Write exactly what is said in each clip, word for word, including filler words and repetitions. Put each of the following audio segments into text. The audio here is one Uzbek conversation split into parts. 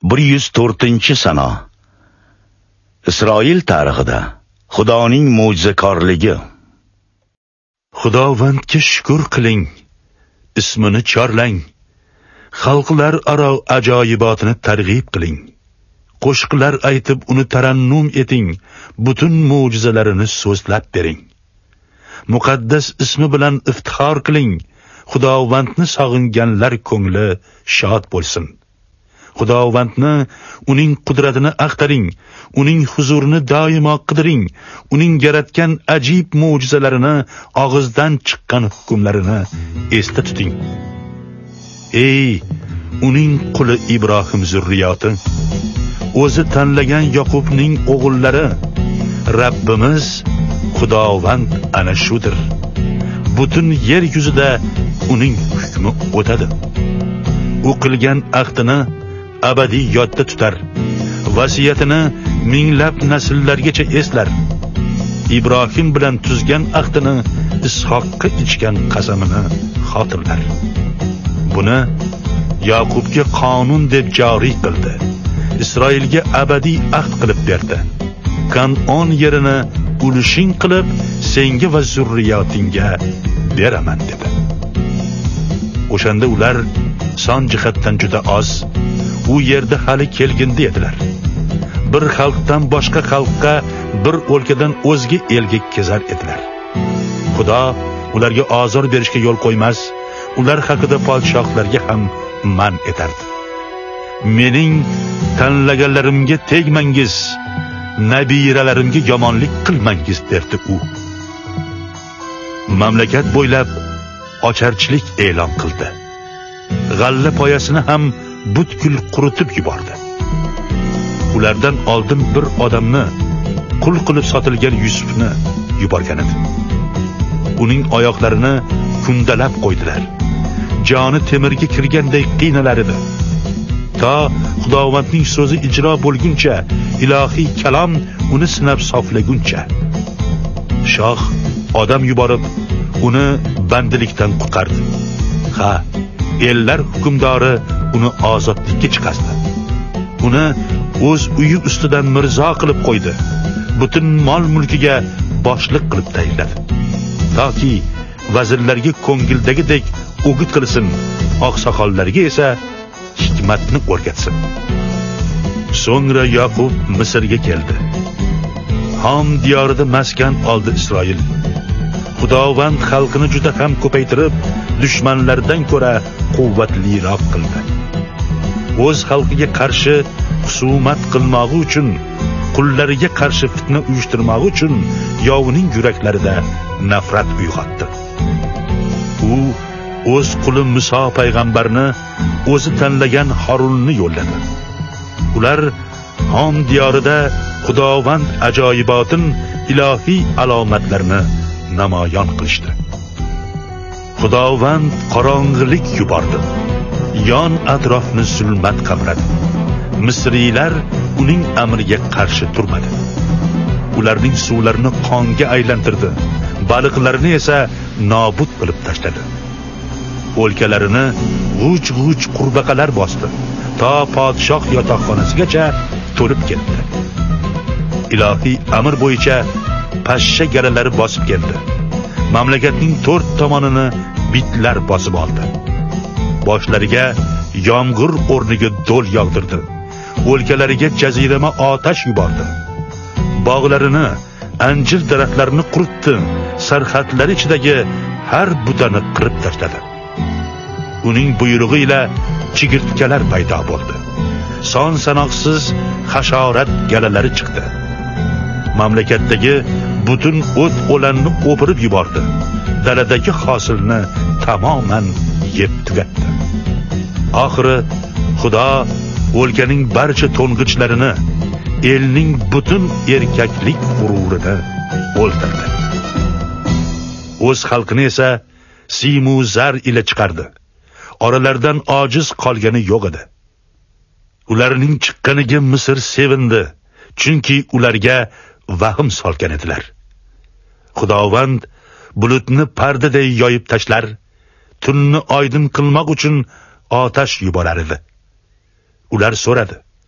bir yuz to'rtinchi sano. Isroil tarixida Xudoning mo'jizakorligi. Xudovandga shukr qiling, ismini chorlang. Xalqlar aro ajoyibotini targ'ib qiling. Qo'shiqlar aytib uni tarannum eting, butun mo'jizalarini so'zlab bering. Muqaddas ismi bilan iftixor qiling. Xudovandni sog'inganlar ko'ngli shod bo'lsin. Xudovandni, uning qudratini aqtaring, uning huzurini doimo qidiring, uning yaratgan ajib mo'jizalarini, og'izdan chiqqan hukmlarini esda tuting. Ey, uning quli Ibrohim zurriyoti, o'zi tanlagan Yoqubning o'g'illari, Rabbimiz Xudovand ana shudir. Butun yer yuzida uning hukmi o'tadi. U qilgan ahdini abadiy yodda tutar, vasiyatini minglab nasllargacha eslar. Ibrohim bilan tuzgan ahdini, Ishoqqa ichgan qasamini xotirlar. Buni Yaqubga qonun deb joriy qildi. Isroilga abadiy ahd qilib berdi. Kanon yerini ulushing qilib, senga va zurriyotingga beraman dedi. O'shanda ular son jihatdan juda oz, u yerda hali kelgindi edilar. Bir xalqdan boshqa xalqqa, bir o'lkadan o'zga elga kezar edilar. Xudo ularga ozor berishga yo'l qo'ymas, ular haqida podshohlarga ham man etardi. Mening tanlaganlarimga tegmangiz, nabiralarimga yomonlik qilmangiz derdi u. Mamlakat bo'ylab ocharchilik e'lon qildi. G'alla poyasini ham butkul quritib yubordi. Ulardan oldin bir odamni, qul qilib sotilgan Yusufni yuborgan edi. Uning oyoqlarini kundalab qo'ydilar. Joni temirga kirganday qiynalar edi. To Xudovandning so'zi ijro bo'lguncha, ilohiy kalom uni sinab soflaguncha. Shoh odam yuborib, uni bandilikdan qutqardi. Ha, ellar hukmdori uni ozodlikka chiqardi. Uni o'z uyi ustidan mirzo qilib qo'ydi. Butun mol-mulkiga boshliq qilib tayinladi. Toki vazirlarga ko'ngildagidek o'git qilsin, oqsoqollarga esa hikmatni o'rgatsin. So'ngra Yaqub Misrga keldi. Ham diyorida maskan oldi Isroil. Xudovand xalqini juda ham ko'paytirib, dushmanlardan ko'ra quvvatliroq qildi. O'z xalqiga qarshi husumat qilmoqi uchun, qullariga qarshi fitna uyushtirmoqi uchun yovining yuraklarida nafrat uyg'otdi. U o'z quli Muso payg'ambarni, o'zi tanlagan Harunni yo'lladi. Ular Ham diyorida Xudovand ajoyibotin, ilohiy alomatlarini namoyon qilishdi. Xudovand qorong'ilik yubordi. Yon atrofni zulmat qamradi. Misriylar uning amriga qarshi turmadi. Ularning suvlarini qonga aylantirdi. Baliqlarni esa nobud qilib tashladi. O'lkalarini g'uj-g'uj qurbaqalar bosdi. To podshoh yotoqxonasigacha to'lib ketdi. Ilohiy amr bo'yicha pashsha galalari bosib keldi. Mamlakatning to'rt tomonini bitlar bosib oldi. Boshlariga yomg'ir o'rniga do'l yog'dirdi. O'lkalariga jazirama otash yubordi. Bog'larini, anjir daraxtlarini quritdi. Sarhadlar ichidagi har butani qirib tashladi. Uning buyrug'i ila chigirtkalar paydo bo'ldi. Son sanoqsiz hasharat galalari chiqdi. Mamlakatdagi butun o't o'lanni o'pirib yubordi. Daladagi hosilni tamoman yeb tugatdi. Oxiri Xudo o'lkaning barcha to'ng'ichlarini, elning butun erkaklik g'ururini o'ldirdi. O'z xalqini esa simu zar ila chiqardi. Oralardan ojiz qolgani yo'q edi. Ularning chiqqaniga Misr sevindi, chunki ularga vahm solgan edilar. Xudovand bulutni pardaday yoyib tashlar, tunni oydin qilmoq uchun otash yuborar edi. Ular so'radi: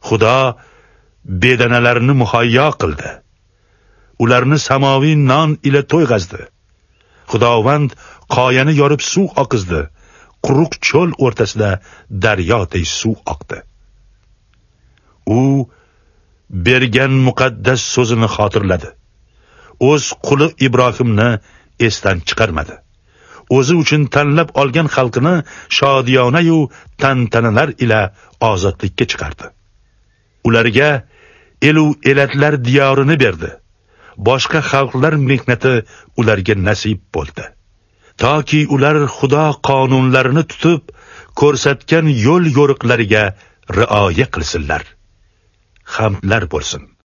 Xudo bedanalarni muhayyo qildi. Ularni samoviy non ila to'yg'azdi. Xudovand qoyani yorib suv oqizdi. Quruq cho'l o'rtasida daryoday suv oqdi. U bergan muqaddas so'zini xotirladi. O'z quli Ibrohimni esdan chiqarmadi. O'zi uchun tanlab olgan xalqini shodiyona-yu tantanalar ila ozodlikka chiqardi. Ularga elu elatlar diyorini berdi. Boshqa xalqlar mehnati ularga nasib bo'ldi. Toki ular Xudo qonunlarini tutib, ko'rsatgan yo'l yo'riqlariga rioya qilsinlar. Hamdlar bo'lsin.